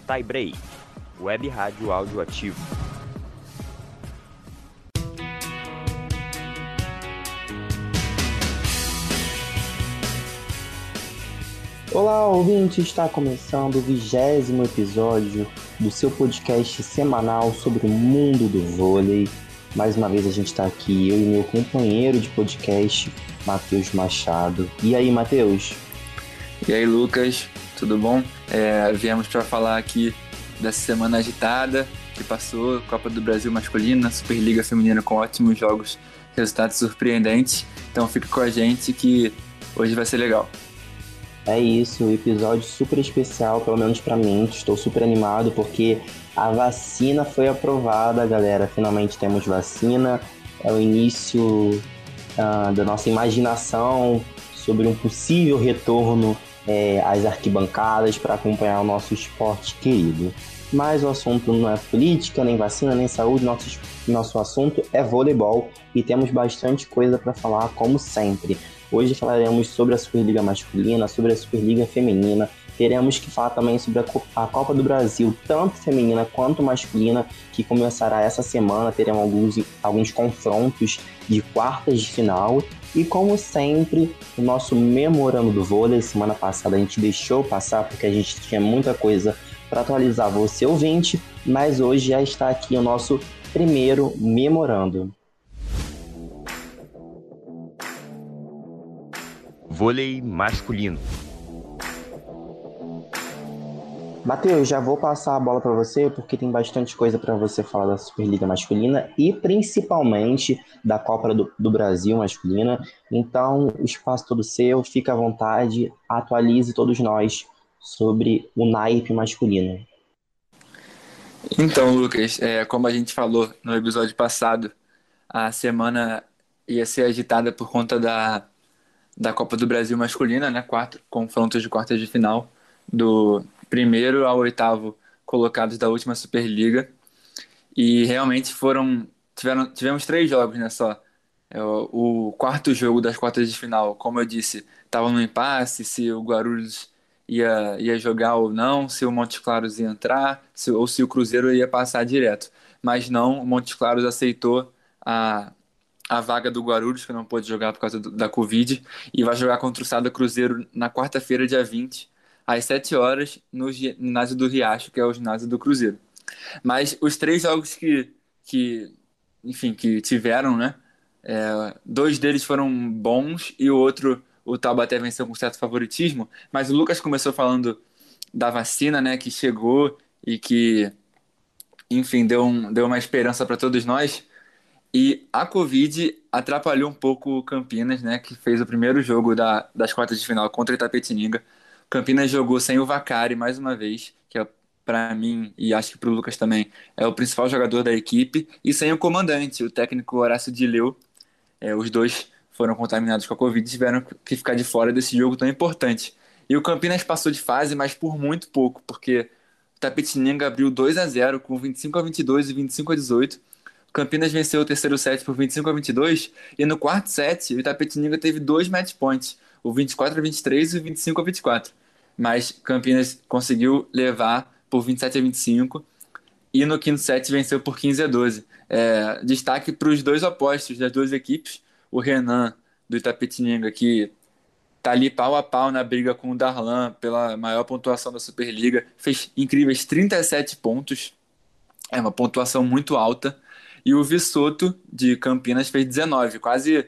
Taibrei, Web Rádio Áudio Ativo. Olá, ouvinte! Está começando o 20º episódio do seu podcast semanal sobre o mundo do vôlei. Mais uma vez a gente está aqui, eu e meu companheiro de podcast, Matheus Machado. E aí, Matheus? E aí, Lucas, tudo bom? Viemos para falar aqui dessa semana agitada que passou, Copa do Brasil masculina, Superliga feminina com ótimos jogos, resultados surpreendentes. Então fica com a gente que hoje vai ser legal. É isso, um episódio super especial, pelo menos pra mim. Estou super animado porque a vacina foi aprovada, galera. Finalmente temos vacina. É o início da nossa imaginação sobre um possível retorno às arquibancadas para acompanhar o nosso esporte querido. Mas o assunto não é política, nem vacina, nem saúde. Nosso assunto é voleibol e temos bastante coisa para falar, como sempre. Hoje falaremos sobre a Superliga masculina, sobre a Superliga feminina. Teremos que falar também sobre a Copa do Brasil, tanto feminina quanto masculina, que começará essa semana. Teremos alguns confrontos de quartas de final. E como sempre, o nosso memorando do vôlei. Semana passada a gente deixou passar porque a gente tinha muita coisa para atualizar você, ouvinte. Mas hoje já está aqui o nosso primeiro memorando. Vôlei masculino. Matheus, já vou passar a bola para você, porque tem bastante coisa para você falar da Superliga masculina e principalmente da Copa do Brasil masculina. Então, o espaço todo seu, fica à vontade, atualize todos nós sobre o naipe masculino. Então, Lucas, como a gente falou no episódio passado, a semana ia ser agitada por conta da Copa do Brasil masculina, né? 4 confrontos de quartas de final, do primeiro ao oitavo colocados da última Superliga. E realmente tivemos 3 jogos, né, só. O quarto jogo das quartas de final, como eu disse, estava no impasse, se o Guarulhos ia jogar ou não, se o Montes Claros ia entrar, ou se o Cruzeiro ia passar direto. Mas não, o Montes Claros aceitou a vaga do Guarulhos, que não pôde jogar por causa da Covid, e vai jogar contra o Sada Cruzeiro na quarta-feira, dia 20, às 7 horas, no ginásio do Riacho, que é o ginásio do Cruzeiro. Mas os 3 jogos que tiveram, né? 2 deles foram bons e o outro, o Taubaté venceu com certo favoritismo. Mas o Lucas começou falando da vacina, né? Que chegou e que, enfim, deu uma esperança para todos nós. E a Covid atrapalhou um pouco o Campinas, né? Que fez o primeiro jogo das quartas de final contra o Itapetininga. Campinas jogou sem o Vacari mais uma vez, que é para mim e acho que para o Lucas também é o principal jogador da equipe, e sem o comandante, o técnico Horácio Dileu. Os dois foram contaminados com a Covid e tiveram que ficar de fora desse jogo tão importante. E o Campinas passou de fase, mas por muito pouco, porque o Tapetininga abriu 2-0 com 25-22 e 25-18. O Campinas venceu o terceiro set por 25-22 e no quarto set o Itapetininga teve 2 match points, o 24-23 e o 25-24. Mas Campinas conseguiu levar por 27-25 e no quinto set venceu por 15-12. Destaque para os dois opostos das duas equipes, o Renan do Itapetininga, que tá ali pau a pau na briga com o Darlan pela maior pontuação da Superliga, fez incríveis 37 pontos, é uma pontuação muito alta, e o Vissoto de Campinas fez 19, quase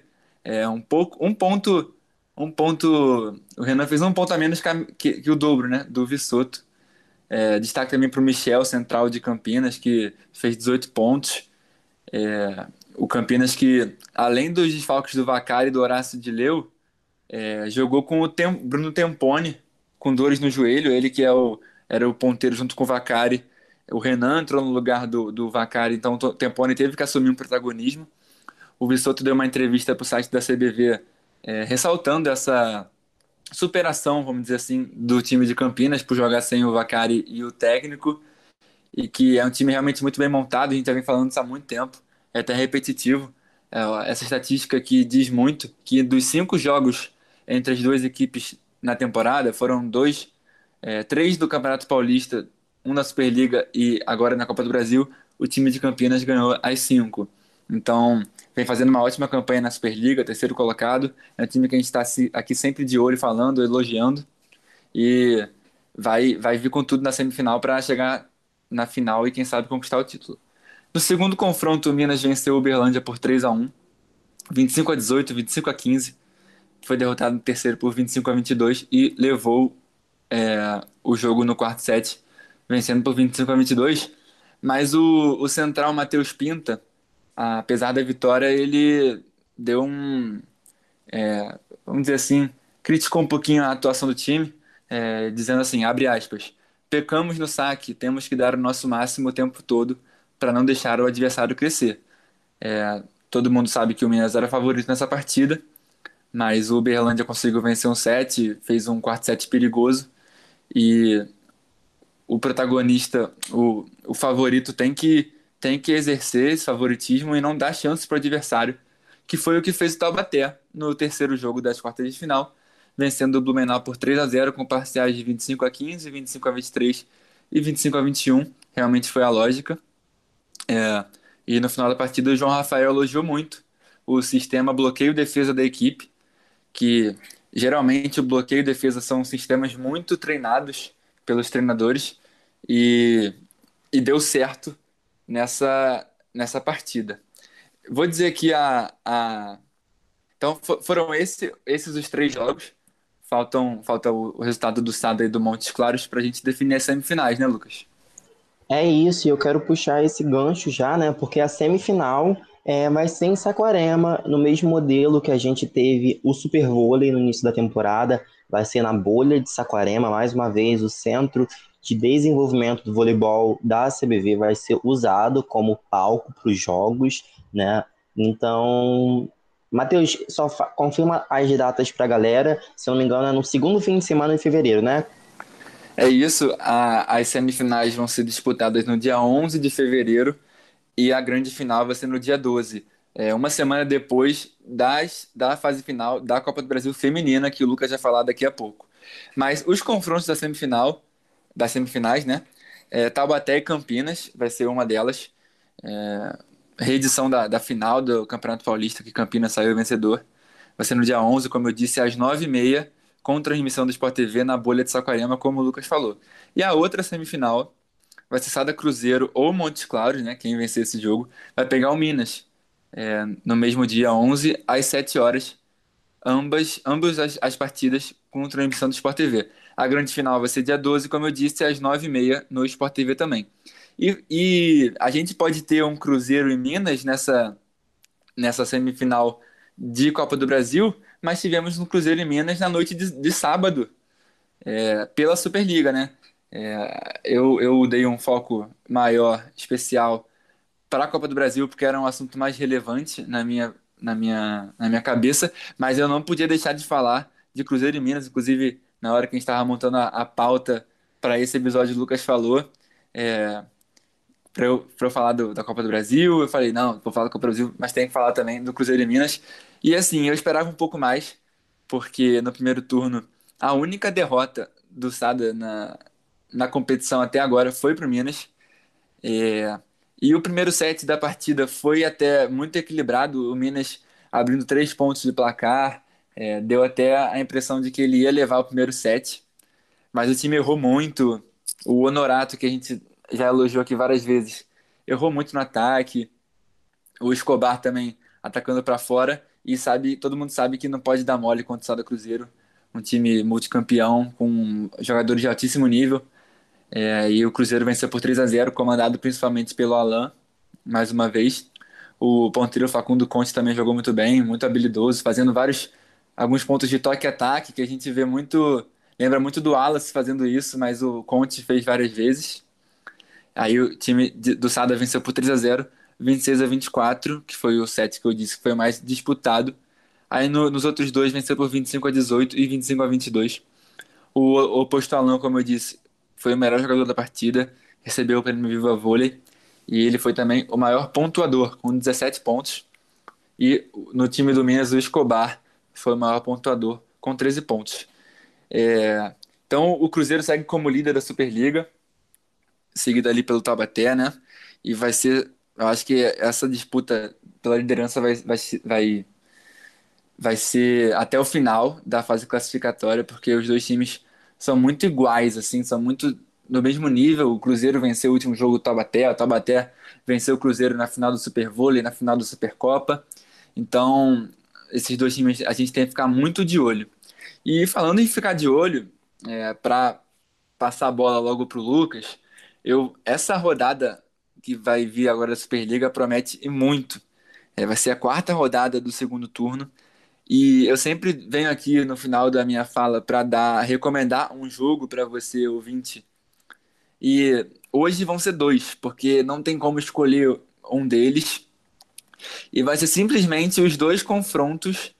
um ponto, o Renan fez um ponto a menos que o dobro, né, do Vissoto. Destaque também para o Michel, central de Campinas, que fez 18 pontos. O Campinas que, além dos desfalques do Vacari e do Horácio Dileu, jogou com o Bruno Temponi, com dores no joelho, ele que era o ponteiro junto com o Vacari. O Renan entrou no lugar do Vacari, então o Temponi teve que assumir um protagonismo. O Vissoto deu uma entrevista para o site da CBV, ressaltando essa superação, vamos dizer assim, do time de Campinas por jogar sem o Vacari e o técnico, e que é um time realmente muito bem montado, a gente já vem falando isso há muito tempo, é até repetitivo. Essa estatística que diz muito que dos 5 jogos entre as duas equipes na temporada, foram 3 do Campeonato Paulista um na Superliga e agora na Copa do Brasil, o time de Campinas ganhou as 5. Então, vem fazendo uma ótima campanha na Superliga, terceiro colocado. É um time que a gente está aqui sempre de olho, falando, elogiando. E vai vir com tudo na semifinal para chegar na final e, quem sabe, conquistar o título. No segundo confronto, o Minas venceu o Uberlândia por 3-1, 25-18, 25-15. Foi derrotado no terceiro por 25-22 e levou o jogo no quarto set, vencendo por 25-22. Mas o central Matheus Pinta, apesar da vitória, ele deu vamos dizer assim, criticou um pouquinho a atuação do time, dizendo assim, abre aspas, pecamos no saque, temos que dar o nosso máximo o tempo todo para não deixar o adversário crescer. Todo mundo sabe que o Minas era favorito nessa partida, mas o Uberlândia conseguiu vencer um set, fez um quarto set perigoso e o protagonista, o favorito tem que exercer esse favoritismo e não dar chances para o adversário, que foi o que fez o Taubaté no terceiro jogo das quartas de final, vencendo o Blumenau por 3-0 com parciais de 25-15, 25-23 e 25-21. Realmente foi a lógica. E no final da partida o João Rafael elogiou muito o sistema bloqueio-defesa da equipe, que geralmente o bloqueio e defesa são sistemas muito treinados pelos treinadores e deu certo nessa partida. Vou dizer aqui então foram esses os 3 jogos. Falta o resultado do Sada e do Montes Claros para a gente definir as semifinais, né, Lucas? É isso, e eu quero puxar esse gancho já, né? Porque a semifinal vai ser em Saquarema, no mesmo modelo que a gente teve o Super Vôlei no início da temporada, vai ser na bolha de Saquarema, mais uma vez, o centro de desenvolvimento do voleibol da CBV vai ser usado como palco para os jogos, né? Então, Matheus, só confirma as datas para a galera, se eu não me engano, é no segundo fim de semana de fevereiro, né? É isso, as semifinais vão ser disputadas no dia 11 de fevereiro e a grande final vai ser no dia 12. Uma semana depois da fase final da Copa do Brasil Feminina, que o Lucas vai falar daqui a pouco. Mas os confrontos das semifinais, né? Taubaté e Campinas vai ser uma delas. Reedição da final do Campeonato Paulista, que Campinas saiu vencedor. Vai ser no dia 11, como eu disse, às 9h30, com transmissão do Sport TV na bolha de Saquarema, como o Lucas falou. E a outra semifinal vai ser Sada Cruzeiro ou Montes Claros, né? Quem vencer esse jogo vai pegar o Minas, no mesmo dia 11, às 7 horas. Ambas as partidas com transmissão do Sport TV. A grande final vai ser dia 12, como eu disse, às 9h30 no Sport TV também. E a gente pode ter um Cruzeiro e Minas nessa semifinal de Copa do Brasil, mas tivemos um Cruzeiro e Minas na noite de sábado, pela Superliga, né? Eu dei um foco maior, especial, para a Copa do Brasil, porque era um assunto mais relevante na minha cabeça, mas eu não podia deixar de falar de Cruzeiro e Minas, inclusive na hora que a gente estava montando a pauta para esse episódio, o Lucas falou, para eu falar da Copa do Brasil, eu falei, não, vou falar da Copa do Brasil, mas tem que falar também do Cruzeiro e Minas, e assim, eu esperava um pouco mais, porque no primeiro turno, a única derrota do Sada na competição até agora foi para o Minas, é, e o primeiro set da partida foi até muito equilibrado, o Minas abrindo 3 pontos de placar, deu até a impressão de que ele ia levar o primeiro set, mas o time errou muito. O Honorato, que a gente já elogiou aqui várias vezes, errou muito no ataque. O Escobar também atacando para fora. E todo mundo sabe que não pode dar mole contra o Sada Cruzeiro, um time multicampeão com jogadores de altíssimo nível. E o Cruzeiro venceu por 3-0, comandado principalmente pelo Alan, mais uma vez. O ponteiro Facundo Conte também jogou muito bem, muito habilidoso, fazendo alguns pontos de toque e ataque, que a gente vê muito, lembra muito do Wallace fazendo isso, mas o Conte fez várias vezes. Aí o time do Sada venceu por 3-0, 26-24, que foi o set que eu disse que foi o mais disputado. Aí nos outros dois venceu por 25-18 e 25-22. O oposto Alan, como eu disse, foi o melhor jogador da partida, recebeu o prêmio Viva Vôlei e ele foi também o maior pontuador, com 17 pontos. E no time do Minas, o Escobar foi o maior pontuador, com 13 pontos. Então o Cruzeiro segue como líder da Superliga, seguido ali pelo Taubaté, né? E eu acho que essa disputa pela liderança vai ser até o final da fase classificatória, porque os dois times são muito iguais, assim, são muito no mesmo nível. O Cruzeiro venceu o último jogo do Taubaté, o Taubaté venceu o Cruzeiro na final do Supervôlei, na final da Supercopa. Então, esses dois times a gente tem que ficar muito de olho. E falando em ficar de olho, para passar a bola logo pro Lucas, essa rodada que vai vir agora da Superliga promete e muito. Vai ser a quarta rodada do segundo turno. E eu sempre venho aqui no final da minha fala para recomendar um jogo para você, ouvinte. E hoje vão ser dois, porque não tem como escolher um deles. E vai ser simplesmente os dois confrontos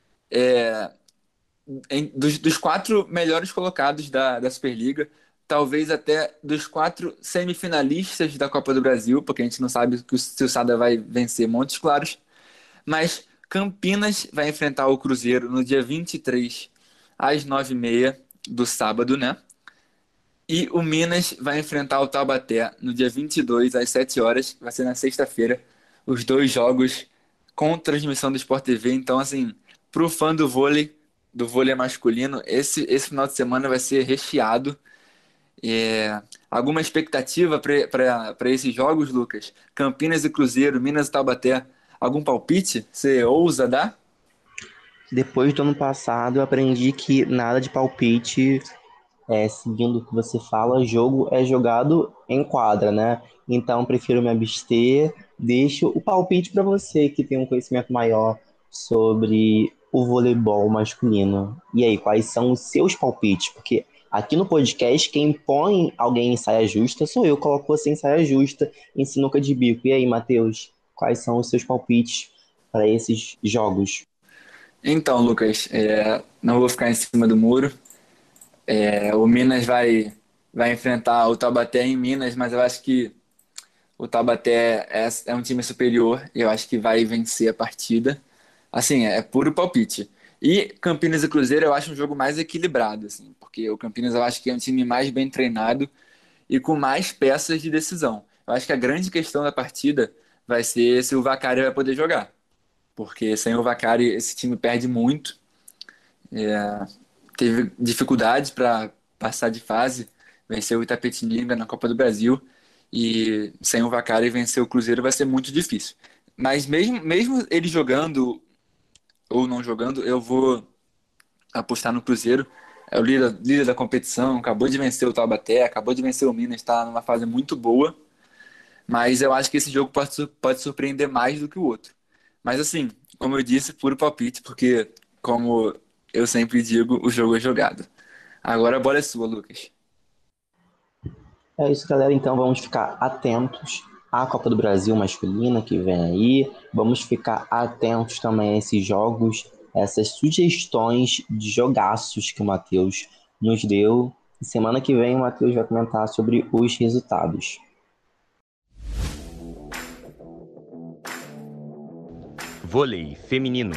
dos quatro melhores colocados da Superliga. Talvez até dos quatro semifinalistas da Copa do Brasil, porque a gente não sabe se o Sada vai vencer Montes Claros. Mas Campinas vai enfrentar o Cruzeiro no dia 23 às 9h30 do sábado, né? E o Minas vai enfrentar o Taubaté no dia 22 às 7 horas, que vai ser na sexta-feira. Os dois jogos com transmissão do Sport TV. Então, assim, pro fã do vôlei masculino, esse final de semana vai ser recheado. Alguma expectativa para esses jogos, Lucas? Campinas e Cruzeiro, Minas e Taubaté. Algum palpite? Você ousa dar? Depois do ano passado, eu aprendi que nada de palpite, seguindo o que você fala, jogo é jogado em quadra, né? Então, prefiro me abster. Deixo o palpite para você, que tem um conhecimento maior sobre o voleibol masculino. E aí, quais são os seus palpites? Porque aqui no podcast, quem põe alguém em saia justa sou eu, coloco você em saia justa, em sinuca de bico. E aí, Matheus, quais são os seus palpites para esses jogos? Então, Lucas, não vou ficar em cima do muro. O Minas vai enfrentar o Taubaté em Minas, mas eu acho que o Taubaté é um time superior e eu acho que vai vencer a partida. Assim, é puro palpite. E Campinas e Cruzeiro eu acho um jogo mais equilibrado, assim, porque o Campinas eu acho que é um time mais bem treinado e com mais peças de decisão. Eu acho que a grande questão da partida vai ser se o Vaccari vai poder jogar, porque sem o Vaccari esse time perde muito. Teve dificuldades para passar de fase, venceu o Itapetininga na Copa do Brasil e sem o Vaccari vencer o Cruzeiro vai ser muito difícil. Mas mesmo ele jogando ou não jogando, eu vou apostar no Cruzeiro. É o líder da competição, acabou de vencer o Taubaté, acabou de vencer o Minas, está numa fase muito boa. Mas eu acho que esse jogo pode surpreender mais do que o outro. Mas assim, como eu disse, puro palpite, porque, como eu sempre digo, o jogo é jogado. Agora a bola é sua, Lucas. É isso, galera. Então vamos ficar atentos à Copa do Brasil masculina que vem aí. Vamos ficar atentos também a esses jogos, essas sugestões de jogaços que o Matheus nos deu. E semana que vem o Matheus vai comentar sobre os resultados. Vôlei feminino.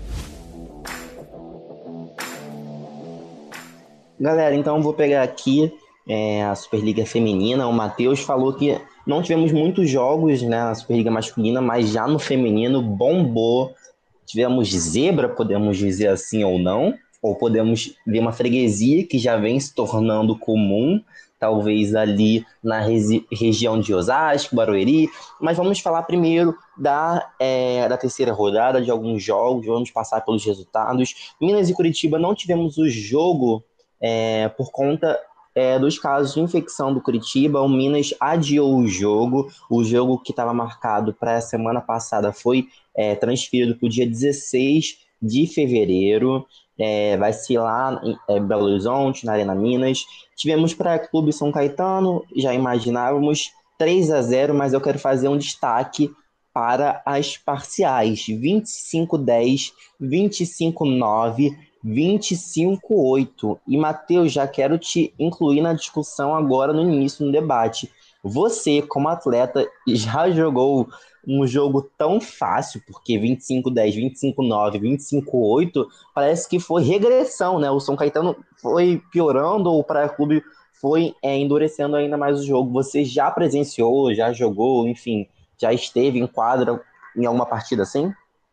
Galera, então vou pegar aqui a Superliga Feminina. O Matheus falou que não tivemos muitos jogos, né, na Superliga Masculina, mas já no feminino bombou. Tivemos zebra, podemos dizer assim ou não, ou podemos ver uma freguesia que já vem se tornando comum, talvez ali na região de Osasco, Barueri. Mas vamos falar primeiro da terceira rodada, de alguns jogos, vamos passar pelos resultados. Minas e Curitiba não tivemos o jogo por conta dos casos de infecção do Curitiba. O Minas adiou o jogo que estava marcado para a semana passada foi transferido para o dia 16 de fevereiro, vai ser lá em Belo Horizonte, na Arena Minas. Tivemos para Clube São Caetano, já imaginávamos 3-0, mas eu quero fazer um destaque para as parciais, 25-10, 25-9, 25-8. E, Matheus, já quero te incluir na discussão agora no início, no debate. Você, como atleta, já jogou um jogo tão fácil, porque 25-10, 25-9, 25-8, parece que foi regressão, né? O São Caetano foi piorando, ou o Praia Clube foi endurecendo ainda mais o jogo. Você já presenciou, já jogou, enfim, já esteve em quadra em alguma partida assim?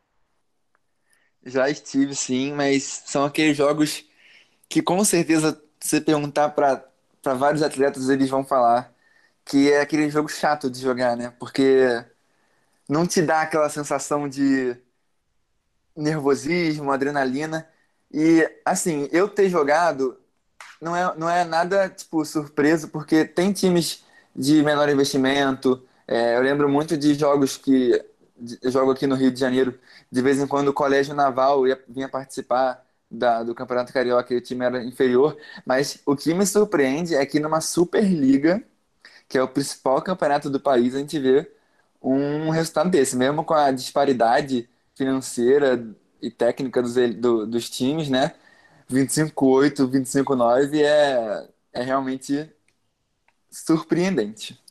Já estive, sim, mas são aqueles jogos que com certeza, se você perguntar para vários atletas, eles vão falar que é aquele jogo chato de jogar, né? Porque não te dá aquela sensação de nervosismo, adrenalina. E assim, eu ter jogado não é nada tipo surpreso, porque tem times de menor investimento. Eu lembro muito de jogos eu jogo aqui no Rio de Janeiro, de vez em quando o Colégio Naval vinha participar do Campeonato Carioca e o time era inferior. Mas o que me surpreende é que numa Superliga, que é o principal campeonato do país, a gente vê um resultado desse, mesmo com a disparidade financeira e técnica dos times, né? 25-8, 25-9 é realmente surpreendente.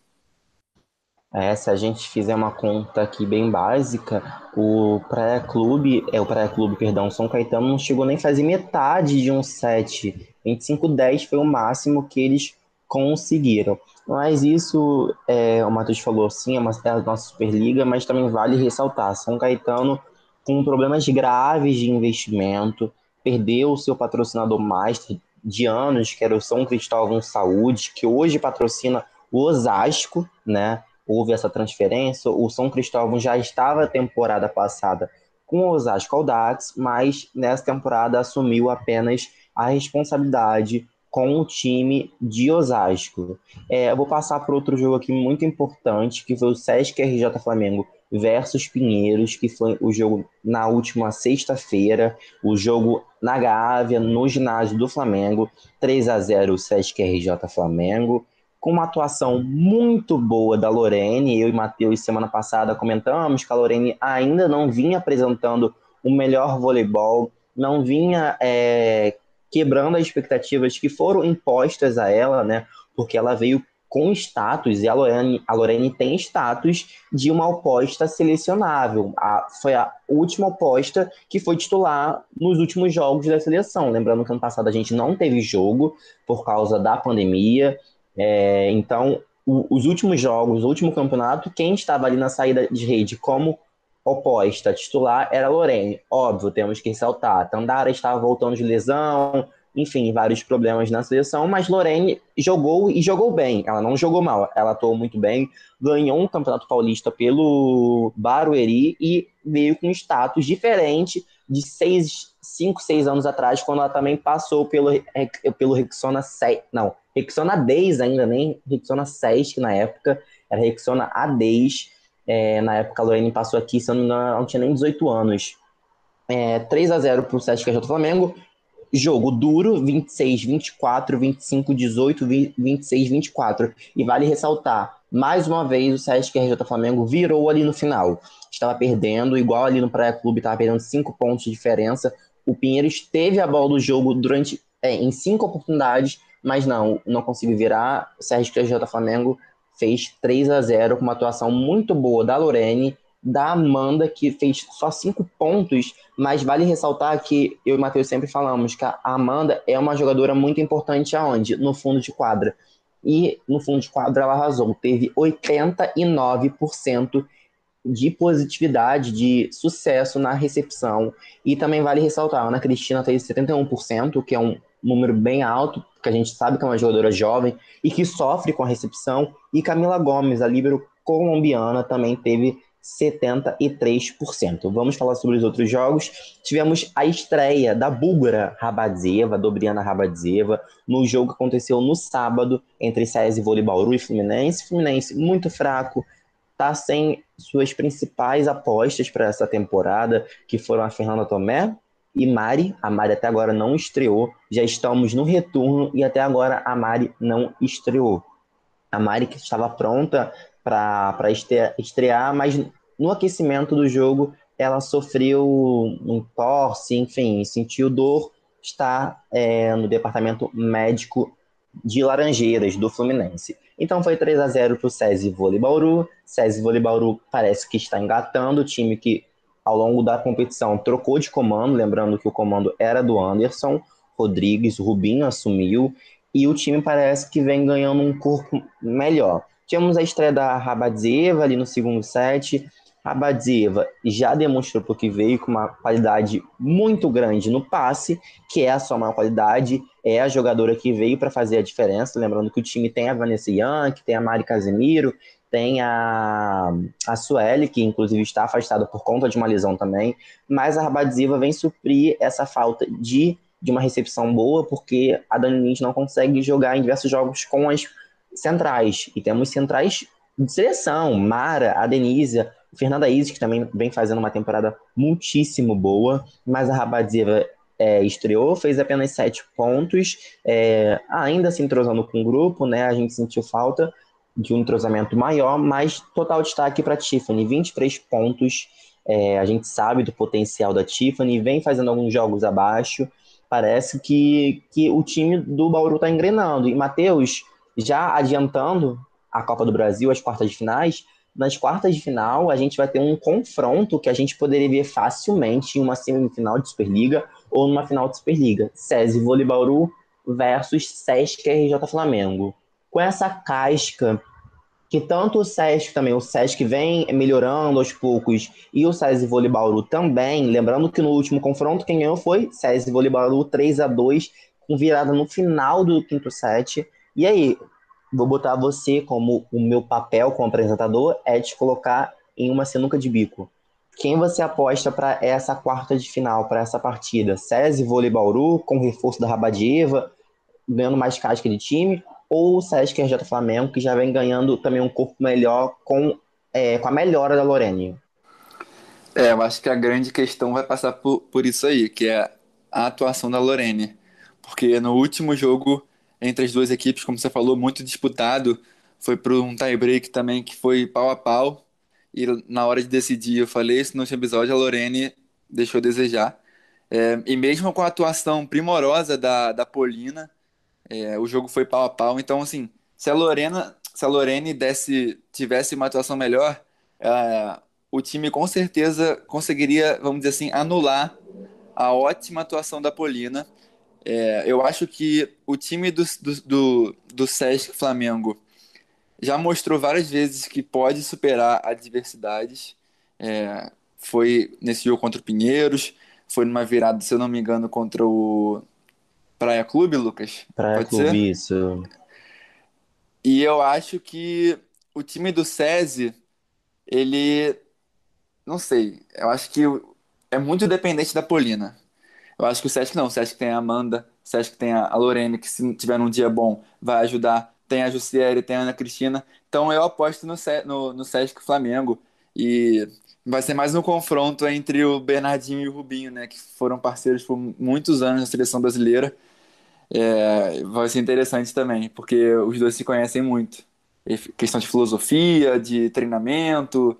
Se a gente fizer uma conta aqui bem básica, o Praia Clube, perdão, São Caetano não chegou nem a fazer metade de um set. 25-10 foi o máximo que eles conseguiram. Mas isso, o Matheus falou, sim, é a nossa Superliga, mas também vale ressaltar, São Caetano com problemas graves de investimento, perdeu o seu patrocinador master de anos, que era o São Cristóvão Saúde, que hoje patrocina o Osasco, né? Houve essa transferência. O São Cristóvão já estava a temporada passada com o Osasco Audax, mas nessa temporada assumiu apenas a responsabilidade com o time de Osasco. Eu vou passar por outro jogo aqui muito importante, que foi o Sesc RJ Flamengo versus Pinheiros, que foi o jogo na última sexta-feira, o jogo na Gávea, no ginásio do Flamengo, 3-0 o Sesc RJ Flamengo com uma atuação muito boa da Lorene. Eu e Matheus, semana passada, comentamos que a Lorene ainda não vinha apresentando o melhor voleibol, não vinha quebrando as expectativas que foram impostas a ela, né? Porque ela veio com status, e a Lorene tem status de uma oposta selecionável. Foi a última oposta que foi titular nos últimos jogos da seleção. Lembrando que ano passado a gente não teve jogo por causa da pandemia, então, os últimos jogos, o último campeonato, quem estava ali na saída de rede como oposta titular era a Lorene. Óbvio, temos que ressaltar. Tandara estava voltando de lesão, enfim, vários problemas na seleção, mas Lorene jogou e jogou bem. Ela não jogou mal, ela atuou muito bem, ganhou um campeonato paulista pelo Barueri e veio com um status diferente de 5, 6 anos atrás, quando ela também passou pelo Rexona 7, não, Rexona 10 ainda, nem Rexona 6, que na época era Rexona A10. Na época a Lorene passou aqui, se eu não tinha nem 18 anos. 3-0 para o Sesc RJ Flamengo. Jogo duro, 26, 24, 25, 18, 26, 24. E vale ressaltar, mais uma vez o Sesc RJ Flamengo virou ali no final. Estava perdendo, igual ali no Praia Clube, estava perdendo 5 pontos de diferença. O Pinheiros teve a bola do jogo em 5 oportunidades, mas não conseguiu virar. O Sesc RJ Flamengo fez 3-0 com uma atuação muito boa da Lorene, da Amanda, que fez só 5 pontos, mas vale ressaltar que eu e o Matheus sempre falamos que a Amanda é uma jogadora muito importante aonde? No fundo de quadra. E no fundo de quadra ela arrasou, teve 89% de positividade, de sucesso na recepção. E também vale ressaltar, a Ana Cristina teve 71%, que é um número bem alto, porque a gente sabe que é uma jogadora jovem e que sofre com a recepção. E Camila Gomes, a líbero colombiana, também teve 73%. Vamos falar sobre os outros jogos. Tivemos a estreia da búlgara Rabadzeva, Dobriana Rabadzeva, no jogo que aconteceu no sábado entre SESI Vôlei Bauru e Fluminense. Fluminense muito fraco, está sem suas principais apostas para essa temporada, que foram a Fernanda Tomé e Mari. A Mari até agora não estreou, já estamos no retorno e até agora a Mari não estreou. A Mari que estava pronta para estrear, mas no aquecimento do jogo ela sofreu um torce, enfim, sentiu dor, está no departamento médico de Laranjeiras, do Fluminense. Então foi 3-0 para o SESI Vôlei Bauru. SESI Vôlei Bauru parece que está engatando, o time que ao longo da competição trocou de comando, lembrando que o comando era do Anderson Rodrigues, o Rubinho assumiu, e o time parece que vem ganhando um corpo melhor. Tivemos a estreia da Rabadzieva ali no segundo set. A Rabadzieva já demonstrou porque veio com uma qualidade muito grande no passe, que é a sua maior qualidade, é a jogadora que veio para fazer a diferença. Lembrando que o time tem a Vanessa Young, tem a Mari Casemiro, tem a Sueli, que inclusive está afastada por conta de uma lesão também, mas a Rabadzieva vem suprir essa falta de uma recepção boa, porque a Dani Lins não consegue jogar em diversos jogos com as centrais. E temos centrais de seleção, Mara, a Denise, Fernanda Isis, que também vem fazendo uma temporada muitíssimo boa, mas a Rabadzieva estreou, fez apenas 7 pontos, ainda se entrosando com o grupo, né? A gente sentiu falta de um entrosamento maior, mas total destaque para a Tiffany, 23 pontos. A gente sabe do potencial da Tiffany, vem fazendo alguns jogos abaixo. Parece que o time do Bauru está engrenando. E, Matheus, já adiantando a Copa do Brasil, as quartas de finais, nas quartas de final a gente vai ter um confronto que a gente poderia ver facilmente em uma semifinal de Superliga ou numa final de Superliga. SESI Vôlei Bauru versus Sesc RJ Flamengo. Com essa casca que tanto o Sesc vem melhorando aos poucos, e o SESI Vôlei Bauru também, lembrando que no último confronto quem ganhou foi SESI Vôlei Bauru 3-2, com virada no final do quinto set. E aí, vou botar você como o meu papel como apresentador é te colocar em uma sinuca de bico. Quem você aposta para essa quarta de final, para essa partida? SESI Vôlei Bauru, com reforço da Rabadieva, ganhando mais casca de time, ou o Sesc RJ Flamengo, que já vem ganhando também um corpo melhor com a melhora da Lorene? Eu acho que a grande questão vai passar por isso aí, que é a atuação da Lorene. Porque no último jogo entre as duas equipes, como você falou, muito disputado, foi para um tie-break também que foi pau a pau. E na hora de decidir, eu falei isso no último episódio, a Lorene deixou a desejar. E mesmo com a atuação primorosa da Polina, o jogo foi pau a pau. Então, assim, se a Lorene tivesse uma atuação melhor, o time com certeza conseguiria, vamos dizer assim, anular a ótima atuação da Polina. Eu acho que o time do Sesc Flamengo já mostrou várias vezes que pode superar adversidades. Foi nesse jogo contra o Pinheiros, foi numa virada, se eu não me engano, contra o Praia Clube, Lucas? Praia Pode ser? Clube, isso. E eu acho que o time do SESI, ele, não sei, eu acho que é muito dependente da Polina. Eu acho que o Sesc não, o Sesc tem a Amanda, o Sesc tem a Lorene, que se tiver num dia bom vai ajudar, tem a Jussiele, tem a Ana Cristina. Então eu aposto no Sesc Flamengo. E vai ser mais um confronto entre o Bernardinho e o Rubinho, né? Que foram parceiros por muitos anos na seleção brasileira. Vai ser interessante também, porque os dois se conhecem muito. Questão de filosofia, de treinamento.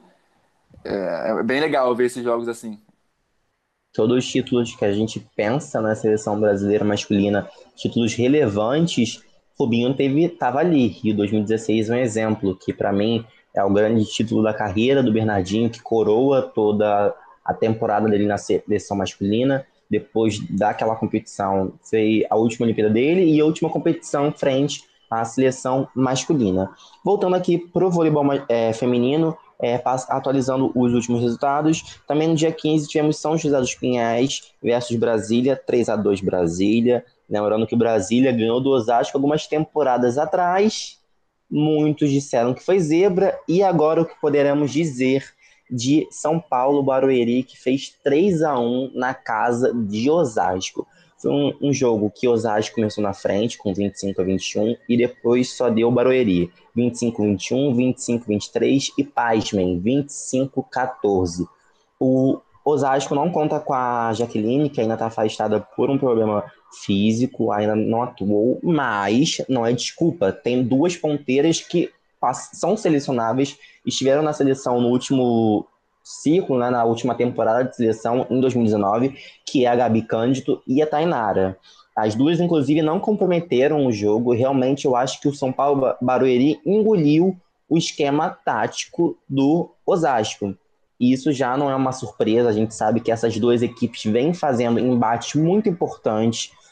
É bem legal ver esses jogos assim. Todos os títulos que a gente pensa na seleção brasileira masculina, títulos relevantes, Rubinho estava ali. Rio 2016 é um exemplo, que para mim é o grande título da carreira do Bernardinho, que coroa toda a temporada dele na seleção masculina. Depois daquela competição, foi a última Olimpíada dele e a última competição frente à seleção masculina. Voltando aqui para o voleibol feminino, atualizando os últimos resultados. Também no dia 15 tivemos São José dos Pinhais versus Brasília, 3-2 Brasília. Lembrando que o Brasília ganhou do Osasco algumas temporadas atrás. Muitos disseram que foi zebra. E agora o que poderemos dizer de São Paulo Barueri, que fez 3-1 na casa de Osasco. Foi um jogo que Osasco começou na frente com 25-21 e depois só deu Barueri 25-21, 25-23 e pasmem, 25-14. O Osasco não conta com a Jaqueline, que ainda está afastada por um problema físico, ainda não atuou, mas não é desculpa. Tem duas ponteiras que são selecionáveis, estiveram na seleção no último ciclo, né, na última temporada de seleção em 2019, que é a Gabi Cândido e a Tainara. As duas, inclusive, não comprometeram o jogo. Realmente, eu acho que o São Paulo Barueri engoliu o esquema tático do Osasco. E isso já não é uma surpresa. A gente sabe que essas duas equipes vêm fazendo embates muito importantes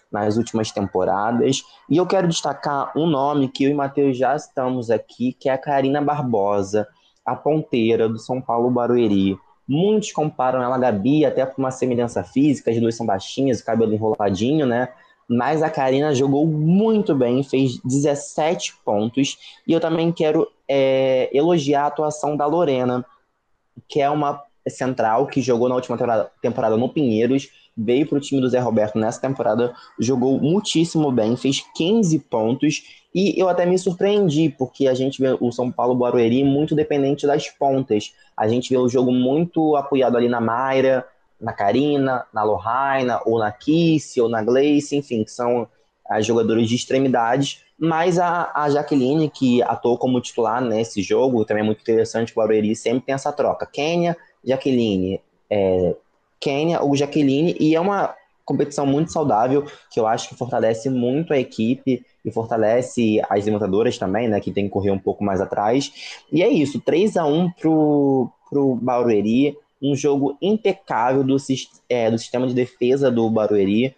nas últimas temporadas. E eu quero destacar um nome que eu e Matheus já estamos aqui, que é a Karina Barbosa, a ponteira do São Paulo Barueri. Muitos comparam ela a Gabi, até por uma semelhança física, as duas são baixinhas, o cabelo enroladinho, né? Mas a Karina jogou muito bem, fez 17 pontos. E eu também quero elogiar a atuação da Lorena, que é uma central que jogou na última temporada no Pinheiros, veio para o time do Zé Roberto nessa temporada, jogou muitíssimo bem, fez 15 pontos, e eu até me surpreendi, porque a gente vê o São Paulo Barueri muito dependente das pontas. A gente vê o jogo muito apoiado ali na Mayra, na Karina, na Lohaina, ou na Kissy, ou na Gleice, enfim, que são as jogadoras de extremidades, mas a Jaqueline, que atuou como titular nesse jogo, também é muito interessante, o Barueri sempre tem essa troca. Kênia, Jaqueline, Kênia ou Jaqueline, e é uma competição muito saudável, que eu acho que fortalece muito a equipe e fortalece as limitadoras também, né, que tem que correr um pouco mais atrás. E é isso, 3-1 pro Barueri, um jogo impecável do sistema de defesa do Barueri.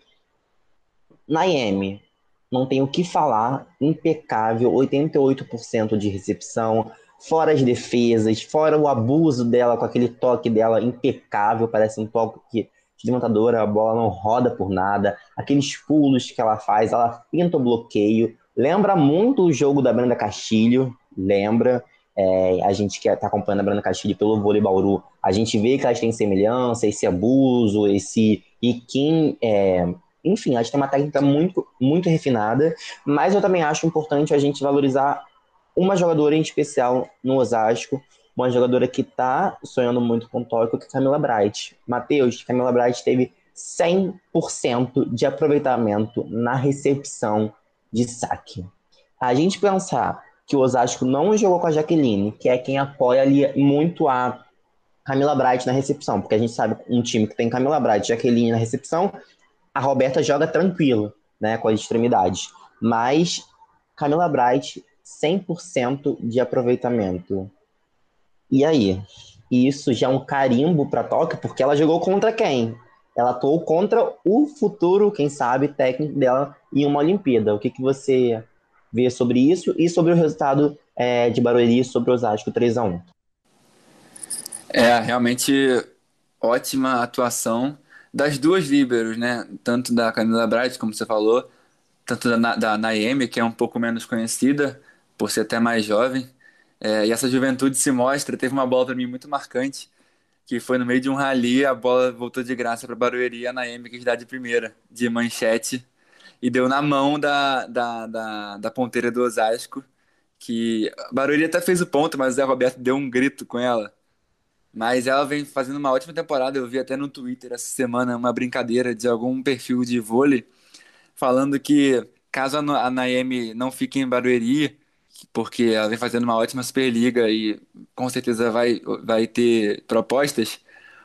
Naemi, não tenho o que falar, impecável, 88% de recepção, fora as defesas, fora o abuso dela com aquele toque dela impecável, parece um toque de levantadora, a bola não roda por nada, aqueles pulos que ela faz, ela pinta o bloqueio, lembra muito o jogo da Brenda Castilho, lembra, a gente que está acompanhando a Brenda Castilho pelo vôlei Bauru, a gente vê que elas têm semelhança, esse abuso, esse Iquim, enfim, acho que tem uma técnica muito, muito refinada, mas eu também acho importante a gente valorizar uma jogadora em especial no Osasco, uma jogadora que está sonhando muito com o Tóquio, que é Camila Bright. Matheus, Camila Bright teve 100% de aproveitamento na recepção de saque. A gente pensar que o Osasco não jogou com a Jaqueline, que é quem apoia ali muito a Camila Bright na recepção, porque a gente sabe um time que tem Camila Bright e Jaqueline na recepção, a Roberta joga tranquilo, né, com as extremidades. Mas Camila Bright, 100% de aproveitamento. E aí? Isso já é um carimbo para Tóquio, porque ela jogou contra quem? Ela atuou contra o futuro, quem sabe, técnico dela em uma Olimpíada. O que você vê sobre isso e sobre o resultado de Barueri sobre o Osasco 3-1? Realmente ótima atuação das duas líberos, né? Tanto da Camila Bright, como você falou, tanto da Naemi, que é um pouco menos conhecida, por ser até mais jovem. E essa juventude se mostra. Teve uma bola para mim muito marcante, que foi no meio de um rally, a bola voltou de graça para Barueri, a Naemi quis dar de primeira, de manchete, e deu na mão da ponteira do Osasco, que Barueri até fez o ponto, mas o Zé Roberto deu um grito com ela. Mas ela vem fazendo uma ótima temporada. Eu vi até no Twitter essa semana uma brincadeira de algum perfil de vôlei falando que caso a Naemi não fique em Barueri, porque ela vem fazendo uma ótima Superliga e com certeza vai ter propostas,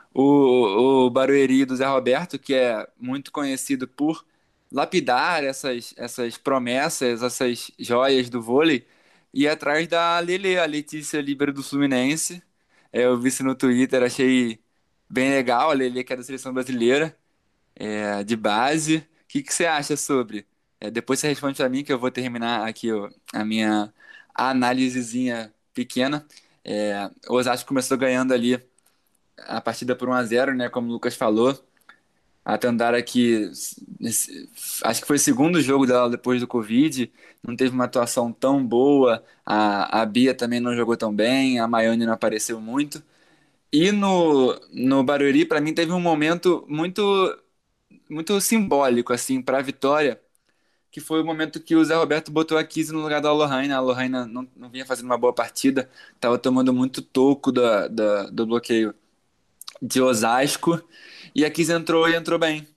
o Barueri do Zé Roberto, que é muito conhecido por lapidar essas promessas, essas joias do vôlei, e atrás da Lele, a Letícia Líbero do Fluminense. Eu vi isso no Twitter, achei bem legal. A Lele, que é da seleção brasileira, de base. O que você acha sobre? Depois você responde para mim, que eu vou terminar aqui a minha análisezinha pequena. O Osasco começou ganhando ali a partida por 1-0, né? Como o Lucas falou. A Tandara que acho que foi o segundo jogo dela depois do Covid, não teve uma atuação tão boa. A Bia também não jogou tão bem, a Maiane não apareceu muito. E no Barueri, para mim, teve um momento muito muito simbólico assim para a vitória, que foi o momento que o Zé Roberto botou a Kizzy no lugar da Alohaina. A Alohaina não vinha fazendo uma boa partida, estava tomando muito toco do bloqueio de Osasco, e a Kizzy entrou e entrou bem.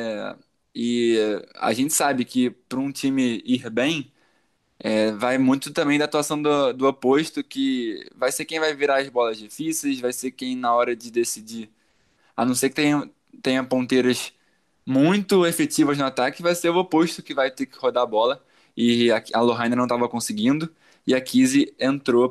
E a gente sabe que para um time ir bem, vai muito também da atuação do oposto, que vai ser quem vai virar as bolas difíceis, vai ser quem na hora de decidir, a não ser que tenha ponteiras muito efetivas no ataque, vai ser o oposto que vai ter que rodar a bola. E a Lohane não estava conseguindo. E a Kizzy entrou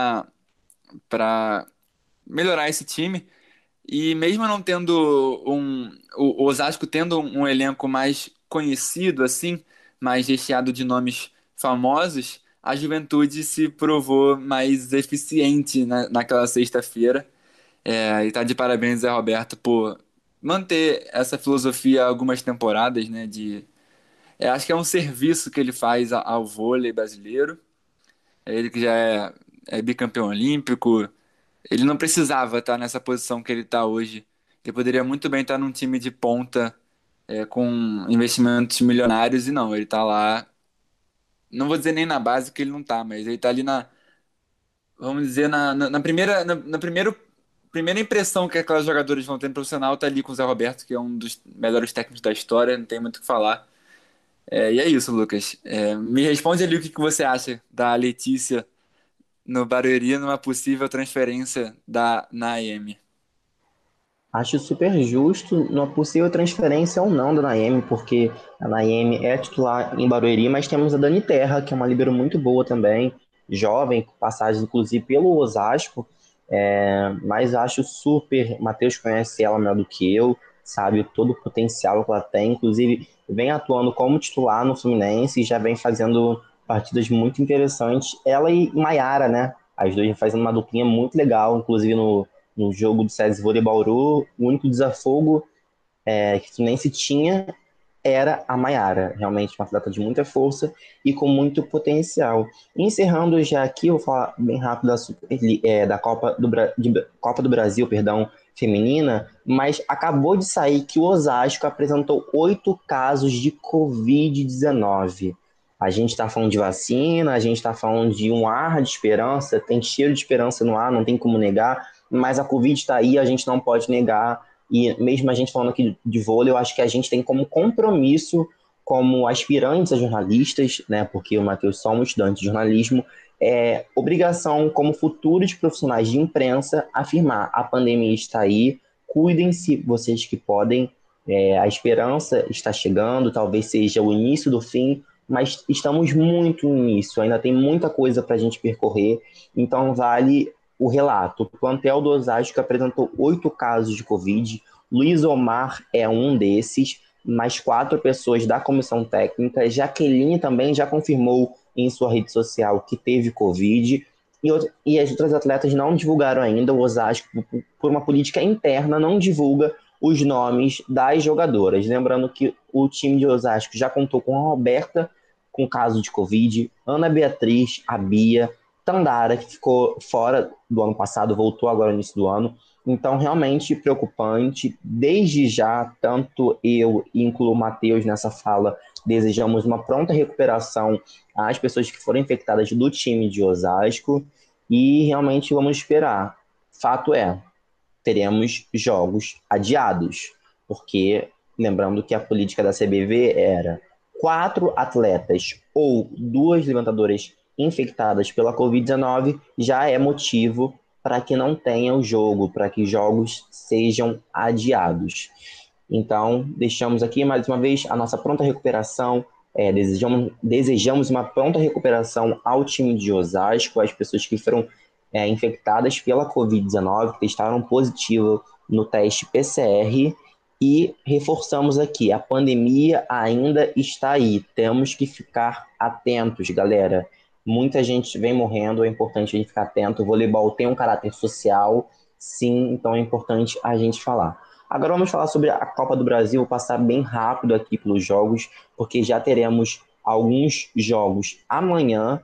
para melhorar esse time. E mesmo não tendo o Osasco tendo um elenco mais conhecido assim, mais recheado de nomes famosos, a Juventude se provou mais eficiente naquela sexta-feira. E tá de parabéns, Zé Roberto, por manter essa filosofia algumas temporadas, né? Acho que é um serviço que ele faz ao vôlei brasileiro. Ele que já é bicampeão olímpico, ele não precisava estar nessa posição que ele está hoje. Ele poderia muito bem estar num time de ponta, com investimentos milionários, e não, ele está lá. Não vou dizer nem na base que ele não está, mas ele está ali vamos dizer, na primeira, primeira impressão que aquelas jogadores vão ter no profissional, tá ali com o Zé Roberto, que é um dos melhores técnicos da história, não tem muito o que falar. E é isso, Lucas. Me responde ali o que você acha da Letícia no Barueri numa possível transferência da Naemi. Acho super justo numa possível transferência ou não da Naemi, porque a Naemi é titular em Barueri, mas temos a Dani Terra, que é uma líbero muito boa também, jovem, com passagem inclusive pelo Osasco, mas acho super, Matheus conhece ela melhor do que eu, sabe todo o potencial que ela tem, inclusive vem atuando como titular no Fluminense e já vem fazendo partidas muito interessantes, ela e Maiara, né? As duas fazendo uma duplinha muito legal, inclusive no jogo do SESI Vôlei Bauru, o único desafogo que o Fluminense tinha era a Maiara, realmente uma atleta de muita força e com muito potencial. Encerrando já aqui, eu vou falar bem rápido da Copa do Brasil, perdão, feminina, mas acabou de sair que o Osasco apresentou 8 casos de Covid-19. A gente está falando de vacina, a gente está falando de um ar de esperança, tem cheiro de esperança no ar, não tem como negar, mas a Covid está aí, a gente não pode negar. E mesmo a gente falando aqui de vôlei, eu acho que a gente tem como compromisso, como aspirantes a jornalistas, né, porque o Matheus só um estudante de jornalismo, obrigação como futuros profissionais de imprensa afirmar: a pandemia está aí, cuidem-se vocês que podem, a esperança está chegando, talvez seja o início do fim, mas estamos muito no início, ainda tem muita coisa para a gente percorrer, então vale o relato. O plantel do Osasco apresentou 8 casos de Covid, Luiz Omar é um desses, mais 4 pessoas da comissão técnica, Jaqueline também já confirmou em sua rede social que teve Covid, e as outras atletas não divulgaram ainda. O Osasco, por uma política interna, não divulga os nomes das jogadoras. Lembrando que o time de Osasco já contou com a Roberta com caso de Covid, Ana Beatriz, a Bia, Tandara, que ficou fora do ano passado, voltou agora no início do ano. Então, realmente preocupante. Desde já, tanto eu e incluo o Matheus nessa fala, desejamos uma pronta recuperação às pessoas que foram infectadas do time de Osasco e realmente vamos esperar. Fato é, teremos jogos adiados, porque lembrando que a política da CBV era 4 atletas ou 2 levantadoras infectadas pela Covid-19 já é motivo para que não tenha o jogo, para que jogos sejam adiados. Então, deixamos aqui mais uma vez a nossa pronta recuperação. Desejamos uma pronta recuperação ao time de Osasco, às pessoas que foram infectadas pela Covid-19, que testaram positivo no teste PCR. E reforçamos aqui, a pandemia ainda está aí. Temos que ficar atentos, galera. Muita gente vem morrendo, é importante a gente ficar atento. O voleibol tem um caráter social, sim, então é importante a gente falar. Agora vamos falar sobre a Copa do Brasil. Vou passar bem rápido aqui pelos jogos, porque já teremos alguns jogos amanhã.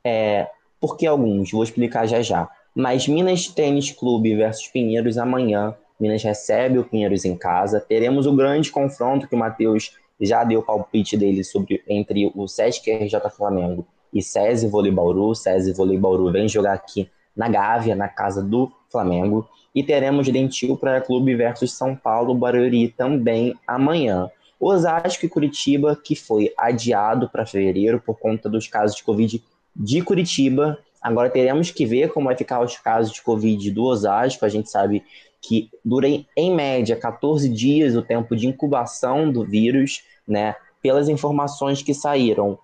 Por que alguns? Vou explicar já já. Mas Minas Tênis Clube versus Pinheiros amanhã. Minas recebe o Pinheiros em casa. Teremos o grande confronto que o Matheus já deu o palpite dele entre o Sesc RJ Flamengo e SESI Vôlei Bauru. SESI Vôlei Bauru vem jogar aqui na Gávea, na casa do Flamengo. E teremos Dentil Praia Clube versus São Paulo Barueri também amanhã. Osasco e Curitiba, que foi adiado para fevereiro por conta dos casos de Covid de Curitiba. Agora teremos que ver como vai ficar os casos de Covid do Osasco. A gente sabe que dura em média 14 dias o tempo de incubação do vírus, né? Pelas informações que saíram,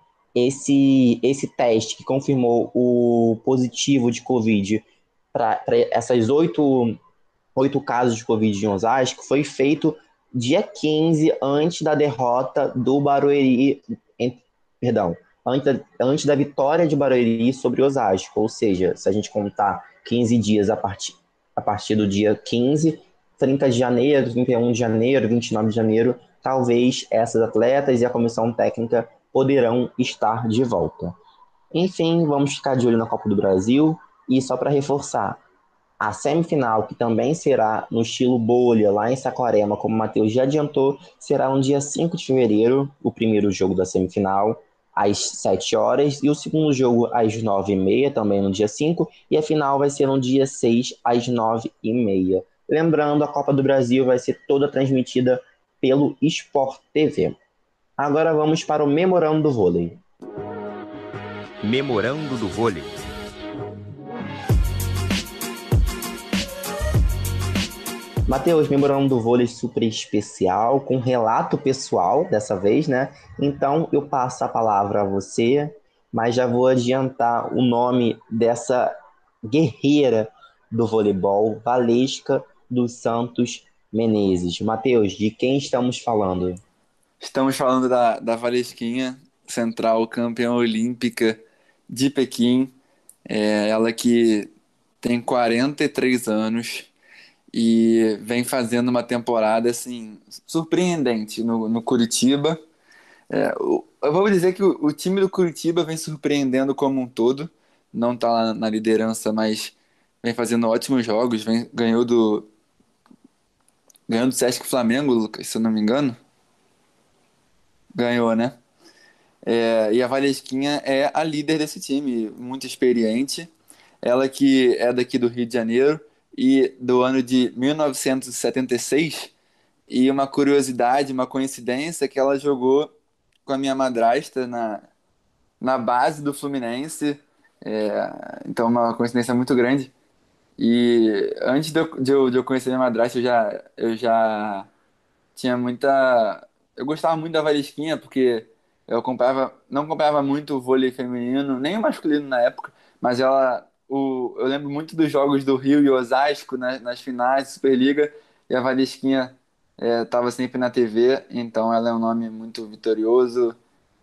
esse teste que confirmou o positivo de Covid para essas 8 casos de Covid em Osasco foi feito dia 15, antes da derrota do Barueri, perdão, antes da vitória de Barueri sobre Osasco, ou seja, se a gente contar 15 dias a partir do dia 15, 30 de janeiro, 31 de janeiro, 29 de janeiro, talvez essas atletas e a comissão técnica poderão estar de volta. Enfim, vamos ficar de olho na Copa do Brasil e só para reforçar, a semifinal, que também será no estilo bolha, lá em Saquarema, como o Matheus já adiantou, será no dia 5 de fevereiro, o primeiro jogo da semifinal, às 7 horas, e o segundo jogo às 9h30, também no dia 5, e a final vai ser no dia 6, às 9h30. Lembrando, a Copa do Brasil vai ser toda transmitida pelo Sport TV. Agora vamos para o Memorando do Vôlei. Memorando do Vôlei. Matheus, Memorando do Vôlei super especial, com relato pessoal dessa vez, né? Então eu passo a palavra a você, mas já vou adiantar o nome dessa guerreira do voleibol, Valesca dos Santos Menezes. Matheus, de quem estamos falando? Estamos falando da Valesquinha, central campeã olímpica de Pequim. Ela que tem 43 anos e vem fazendo uma temporada assim surpreendente no Curitiba. Eu vou dizer que o time do Curitiba vem surpreendendo como um todo. Não está lá na liderança, mas vem fazendo ótimos jogos. Ganhou do Sesc Flamengo, Lucas, se eu não me engano. Ganhou, né? E a Valesquinha é a líder desse time, muito experiente. Ela que é daqui do Rio de Janeiro e do ano de 1976. E uma curiosidade, uma coincidência, que ela jogou com a minha madrasta na base do Fluminense. Então, uma coincidência muito grande. E antes de eu conhecer minha madrasta, eu já tinha muita. Eu gostava muito da Valesquinha, porque não acompanhava muito o vôlei feminino, nem o masculino na época, mas eu lembro muito dos jogos do Rio e Osasco nas finais da Superliga, e a Valesquinha estava sempre na TV, então ela é um nome muito vitorioso,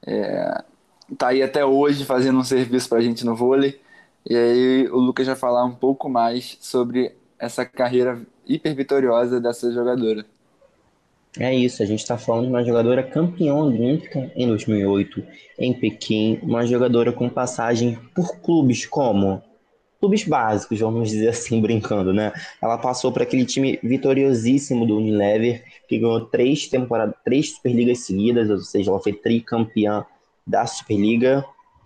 tá aí até hoje fazendo um serviço pra gente no vôlei, e aí o Lucas vai falar um pouco mais sobre essa carreira hiper vitoriosa dessa jogadora. É isso, a gente está falando de uma jogadora campeã olímpica em 2008 em Pequim, uma jogadora com passagem por clubes como clubes básicos, vamos dizer assim, brincando, né? Ela passou por aquele time vitoriosíssimo do Unilever, que ganhou três Superligas seguidas, ou seja, ela foi tricampeã da Superliga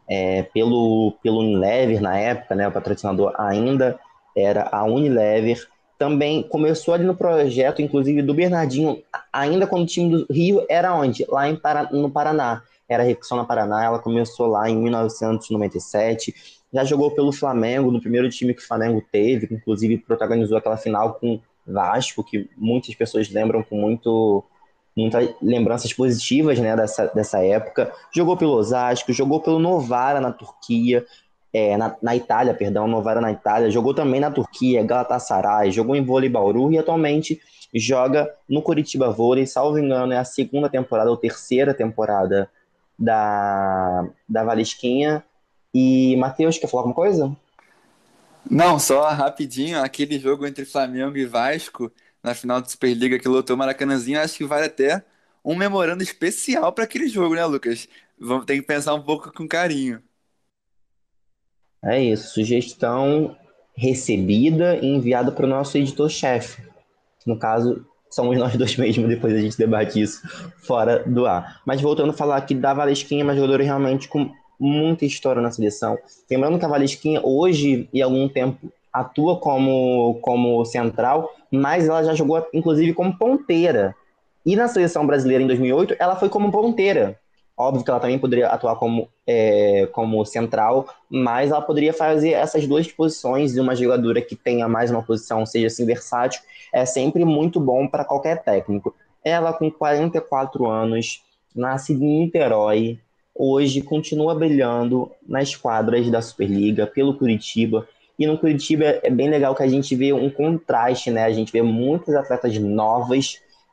pelo Unilever na época, né? O patrocinador ainda era a Unilever. Também começou ali no projeto, inclusive, do Bernardinho, ainda quando o time do Rio era onde? Lá no Paraná. Era a Rexona Paraná, ela começou lá em 1997. Já jogou pelo Flamengo, no primeiro time que o Flamengo teve, que inclusive protagonizou aquela final com Vasco, que muitas pessoas lembram com muitas lembranças positivas, né, dessa época. Jogou pelo Osasco, jogou pelo Novara na Turquia, na Itália, perdão, Novara na Itália, jogou também na Turquia, Galatasaray, jogou em Vôlei Bauru e atualmente joga no Curitiba Vôlei, salvo engano, é a segunda temporada ou terceira temporada da Valesquinha. E Matheus, quer falar alguma coisa? Não, só rapidinho, aquele jogo entre Flamengo e Vasco na final da Superliga que lotou o Maracanãzinho, acho que vale até um memorando especial para aquele jogo, né, Lucas? Vamos ter que pensar um pouco com carinho. É isso, sugestão recebida e enviada para o nosso editor-chefe. No caso, somos nós dois mesmo, depois a gente debate isso fora do ar. Mas voltando a falar aqui da Valesquinha, uma jogadora realmente com muita história na seleção. Lembrando que a Valesquinha hoje e há algum tempo atua como central, mas ela já jogou inclusive como ponteira. E na seleção brasileira em 2008, ela foi como ponteira. Óbvio que ela também poderia atuar como central, mas ela poderia fazer essas duas posições, e uma jogadora que tenha mais uma posição, seja assim versátil, é sempre muito bom para qualquer técnico. Ela, com 44 anos, nascida em Niterói, hoje continua brilhando nas quadras da Superliga, pelo Curitiba. E no Curitiba é bem legal que a gente vê um contraste, né? A gente vê muitas atletas novas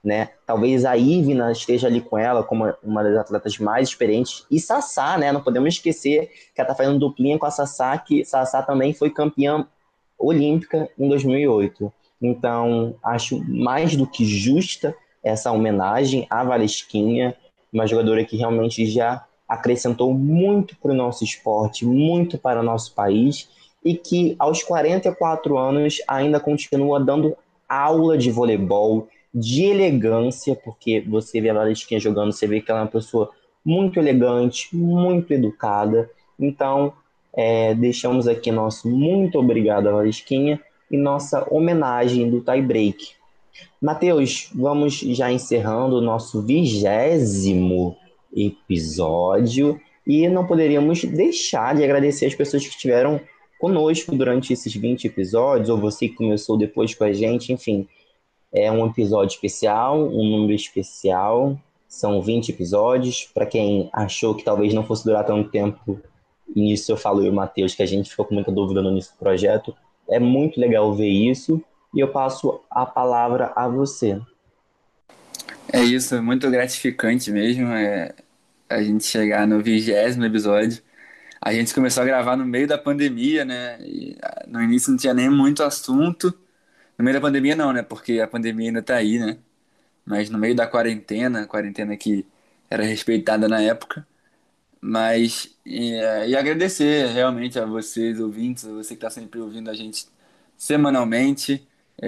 né? Talvez a Ivna esteja ali com ela como uma das atletas mais experientes. E Sassá, né? Não podemos esquecer que ela está fazendo duplinha com a Sassá, que Sassá também foi campeã olímpica em 2008. Então, acho mais do que justa essa homenagem à Valesquinha, uma jogadora que realmente já acrescentou muito para o nosso esporte, muito para o nosso país, e que aos 44 anos ainda continua dando aula de voleibol, de elegância, porque você vê a Valesquinha jogando, você vê que ela é uma pessoa muito elegante, muito educada. Então, deixamos aqui nosso muito obrigado a Valesquinha e nossa homenagem do tie break. Matheus, vamos já encerrando o nosso 20º episódio e não poderíamos deixar de agradecer as pessoas que estiveram conosco durante esses 20 episódios, ou você que começou depois com a gente, enfim. É um episódio especial, um número especial, são 20 episódios. Para quem achou que talvez não fosse durar tanto tempo, e nisso eu falo eu e o Matheus, que a gente ficou com muita dúvida no início do projeto. É muito legal ver isso, e eu passo a palavra a você. É isso, muito gratificante mesmo, a gente chegar no 20º episódio. A gente começou a gravar no meio da pandemia, né? E, no início não tinha nem muito assunto. No meio da pandemia não, né? Porque a pandemia ainda tá aí, né? Mas no meio da quarentena que era respeitada na época. Mas, e agradecer realmente a vocês, ouvintes, a você que está sempre ouvindo a gente semanalmente,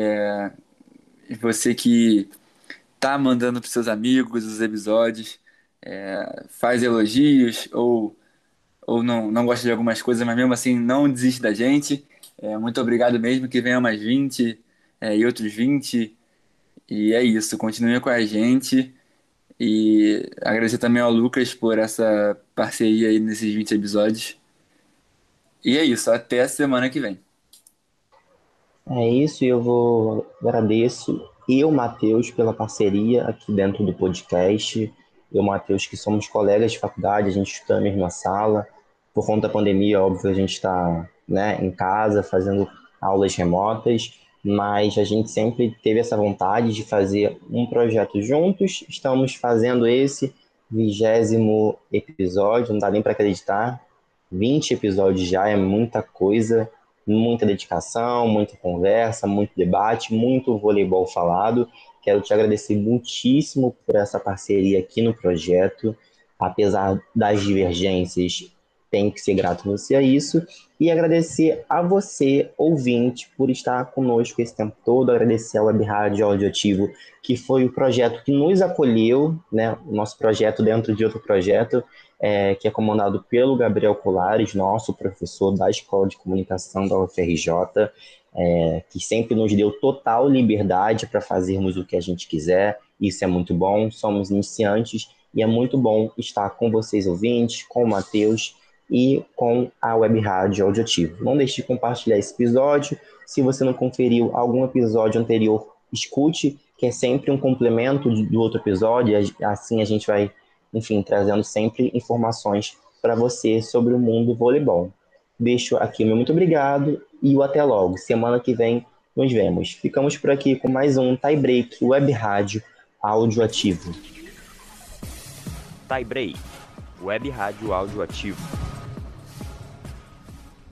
e você que tá mandando para seus amigos os episódios, faz elogios ou não gosta de algumas coisas, mas mesmo assim não desiste da gente. Muito obrigado mesmo, que venha mais 20 e outros 20. E é isso, continue com a gente. E agradecer também ao Lucas por essa parceria aí nesses 20 episódios. E é isso, até a semana que vem. É isso, e agradeço eu, Matheus, pela parceria aqui dentro do podcast. Eu, Matheus, que somos colegas de faculdade, a gente estuda na mesma sala. Por conta da pandemia, óbvio, a gente está, né, em casa fazendo aulas remotas, mas a gente sempre teve essa vontade de fazer um projeto juntos. Estamos fazendo esse 20º episódio, não dá nem para acreditar. 20 episódios já é muita coisa, muita dedicação, muita conversa, muito debate, muito voleibol falado. Quero te agradecer muitíssimo por essa parceria aqui no projeto. Apesar das divergências, tenho que ser grato a você a isso. E agradecer a você, ouvinte, por estar conosco esse tempo todo. Agradecer ao Web Rádio Audioativo, que foi o projeto que nos acolheu, né? O nosso projeto dentro de outro projeto, que é comandado pelo Gabriel Colares, nosso professor da Escola de Comunicação da UFRJ, que sempre nos deu total liberdade para fazermos o que a gente quiser. Isso é muito bom, somos iniciantes e é muito bom estar com vocês ouvintes, com o Matheus e com a Web Rádio Audioativo. Não deixe de compartilhar esse episódio. Se você não conferiu algum episódio anterior, escute, que é sempre um complemento do outro episódio, assim a gente vai, enfim, trazendo sempre informações para você sobre o mundo do voleibol. Deixo aqui o meu muito obrigado e o até logo. Semana que vem nos vemos. Ficamos por aqui com mais um Tie Break Web Rádio Audioativo. Tie Break, Web Rádio Áudio Ativo.